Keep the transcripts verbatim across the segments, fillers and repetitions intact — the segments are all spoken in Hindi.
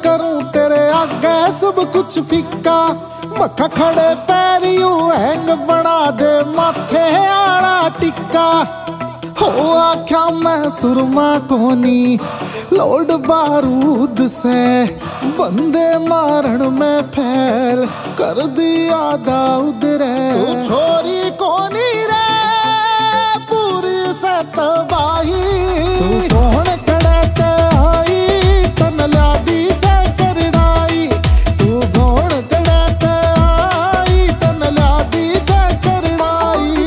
करूं तेरे आगे सब कुछ फीका। मक्खा खड़े पैरियों हैंग बना दे माथे आला टिक्का। हो आख्या मैं सुरमा कोनी लोड बारूद से, बंदे मारण में फैल कर दिया दाऊद रे। तू छोरी कोनी रे पूरी से तबाही, तू कौन कड़े ते आई तन लादी से करनाई। तू कौन कड़े ते आई तन लादी से करनाई।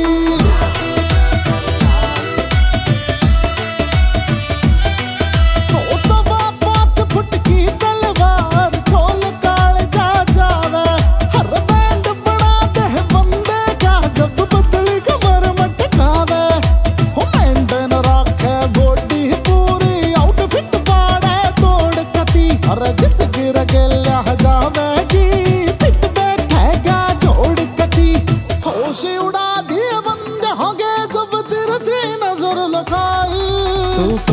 तो सवा पांच फुट की तलवार छोल काल जा जावे, हर बैंड बना दे बंदे का जब बदली कमर मटकावे। हो मेंटेन रखे बॉडी पूरी आउटफिट पाड़े तोड़ कती, हर जिस गिर गेल्या जावेगी फिट बैठेगा जोड़ कती। होश उड़ा दिए बंदे होंगे जब तिरछी नजर लगाई। तू